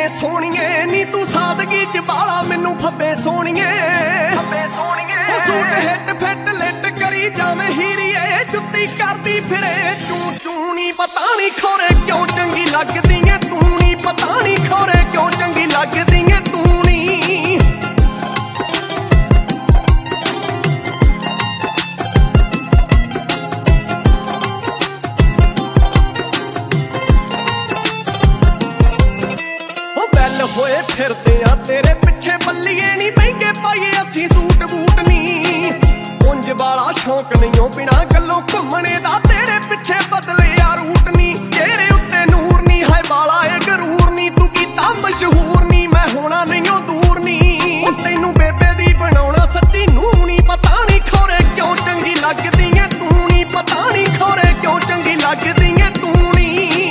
ਸੋਹਣੀਏ ਨੀ ਤੂੰ ਸਾਦਗੀ ਚ ਬਾਲਾ ਮੈਨੂੰ ਫੱਬੇ ਸੋਹਣੀਏ ਸੂਟ ਹਿੱਟ ਫਿੱਟ ਲਿੱਟ ਕਰੀ ਜਾਵੇਂ ਹੀਰੀਏ ਜੁੱਤੀ ਕਰਦੀ ਫਿਰੇ ਚੂੰ ਚੂੰ ਨੀ ਪਤਾ ਨੀ ਖੋਰੇ ਕਿਉਂ ਚੰਗੀ ਲੱਗਦੀ ਏ ਤੂੰ ਨੀ ਪਤਾ ਨੀ ਖੋਰੇ ਕਿਉਂ ਚੰਗੀ ਲੱਗਦੀ ਏ ਤੂੰ ਨੀ ਹੋਏ ਫਿਰਦੇ ਆ ਤੇਰੇ ਪਿੱਛੇ ਬੱਲੀਏ ਨੀ ਮਹਿੰਗੇ ਪਾਈਏ ਅਸੀਂ ਸੂਟ ਬੂਟ ਨੀ ਉਂਝ ਵਾਲਾ ਸ਼ੌਂਕ ਨਹੀਂ ਉਹ ਬਿਨਾ ਗੱਲੋਂ ਘੁੰਮਣੇ ਦਾ ਤੇਰੇ ਪਿੱਛੇ ਬਦਲੇ ਆ ਰੂਟ ਨੀ ਚਿਹਰੇ ਉੱਤੇ ਨੂਰ ਨੀ ਹੈ ਵਾਲਾ ਏ ਗਰੂਰ ਨੀ ਤੂੰ ਕੀਤਾ ਮਸ਼ਹੂਰ ਨੀ ਮੈਂ ਹੋਣਾ ਨਹੀਂ ਉਹ ਦੂਰ ਨੀ ਉਹ ਤੈਨੂੰ ਬੇਬੇ ਦੀ ਬਣਾਉਣਾ ਸੱਚੀ ਨੂੰ ਨੀ ਪਤਾ ਨੀ ਖੋਰੇ ਕਿਉਂ ਚੰਗੀ ਲੱਗਦੀ ਏ ਤੂੰ ਨੀ ਪਤਾ ਨੀ ਖੋਰੇ ਕਿਉਂ ਚੰਗੀ ਲੱਗਦੀ ਏ ਤੂੰ ਨੀ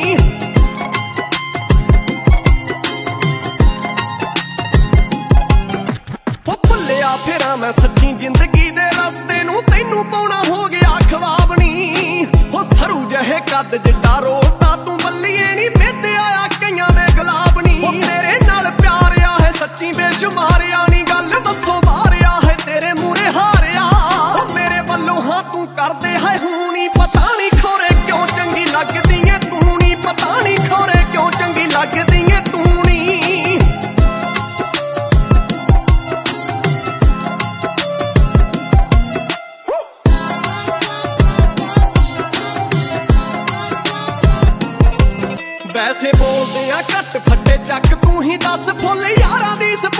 ਫੇਰਾਂ ਮੈਂ ਸੱਚੀ ਜ਼ਿੰਦਗੀ ਦੇ ਰਸਤੇ ਨੂੰ ਤੈਨੂੰ ਪਾਉਣਾ ਹੋ ਗਿਆ ਖਵਾਬ ਨੀ ਹੋ ਸਰੂ ਜਿਹੇ ਕੱਦ ਜਿੱਡਾ ਰੋਤਾ ਤੂੰ ਬੱਲੀਏ ਨੀ ਮਿੱਧਿਆ ਆ ਕਈਆਂ ਦੇ ਗੁਲਾਬ ਨੀ ਹੋ ਤੇਰੇ ਨਾਲ ਪਿਆਰ ਆ ਹੈ ਸੱਚੀ ਬੇਸ਼ੁਮਾਰ ਆ ਨੀ ਗੱਲ ਦੱਸੋ ਬਾਹਰ ਆ ਹੈ ਤੇਰੇ ਮੂਰੇ ਹਾਰਿਆ ਹੋ ਮੇਰੇ ਵੱਲੋਂ ਹਾਂ ਤੂੰ ਕਰਦੇ ਹੈ ਹੂੰ ਨੀ ਪਤਾ ਨੀ ਖੋਰੇ ਕਿਉਂ ਚੰਗੀ ਲੱਗਦੀ ਏ ਤੂੰ ਨੀ ਪਤਾ ਨੀ ਖੋਰੇ ਕਿਉਂ ਚੰਗੀ ਲੱਗਦੀ ਏ ਤੂੰ ਨੀ ਵੈਸੇ ਬੋਲਦੇ ਆ ਘੱਟ ਫੱਟੇ ਚੱਕ ਤੂੰ ਹੀ ਦੱਸ ਫੁੱਲ ਯਾਰਾਂ ਦੀ